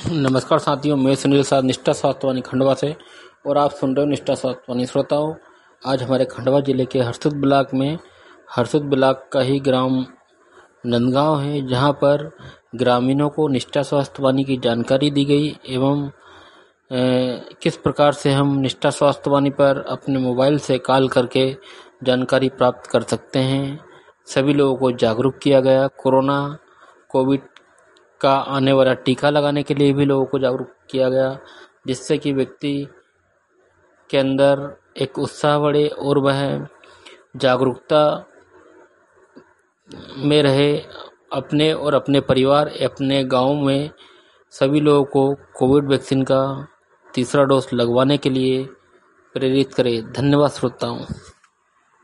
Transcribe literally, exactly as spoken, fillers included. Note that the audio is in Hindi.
नमस्कार साथियों, मैं सुनील साध निष्ठा स्वास्थ्यवाणी खंडवा से और आप सुन रहे हो निष्ठा स्वास्थ्यवाणी। श्रोताओं, आज हमारे खंडवा जिले के हरसुद ब्लॉक में हरसुद ब्लॉक का ही ग्राम नंदगांव है, जहां पर ग्रामीणों को निष्ठा स्वास्थ्यवाणी की जानकारी दी गई एवं ए, किस प्रकार से हम निष्ठा स्वास्थ्यवाणी पर अपने मोबाइल से कॉल करके जानकारी प्राप्त कर सकते हैं। सभी लोगों को जागरूक किया गया। कोरोना कोविड का आने वाला टीका लगाने के लिए भी लोगों को जागरूक किया गया, जिससे कि व्यक्ति के अंदर एक उत्साह बढ़े और वह जागरूकता में रहे। अपने और अपने परिवार, अपने गांव में सभी लोगों को कोविड वैक्सीन का तीसरा डोज लगवाने के लिए प्रेरित करें। धन्यवाद श्रोताओं।